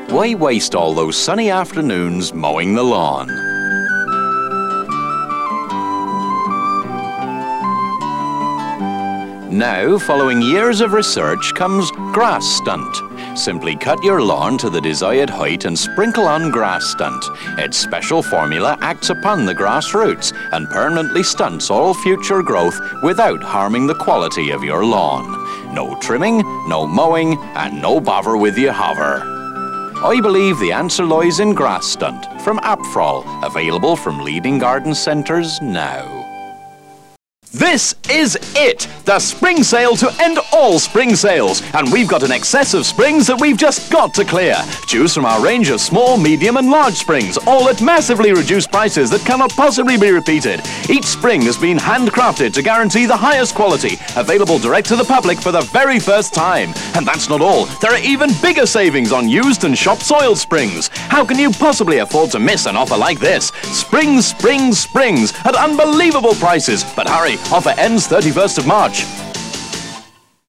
Why waste all those sunny afternoons mowing the lawn? Now, following years of research, comes Grass Stunt. Simply cut your lawn to the desired height and sprinkle on Grass Stunt. Its special formula acts upon the grass roots and permanently stunts all future growth without harming the quality of your lawn. No trimming, no mowing, and no bother with your hover. I believe the answer lies in Grass Stunt from Apfrol, available from leading garden centres now. This is it! The spring sale to end all spring sales. And we've got an excess of springs that we've just got to clear. Choose from our range of small, medium and large springs, all at massively reduced prices that cannot possibly be repeated. Each spring has been handcrafted to guarantee the highest quality, available direct to the public for the very first time. And that's not all. There are even bigger savings on used and shop soiled springs. How can you possibly afford to miss an offer like this? Springs, springs, springs at unbelievable prices. But hurry! Offer ends 31st of March.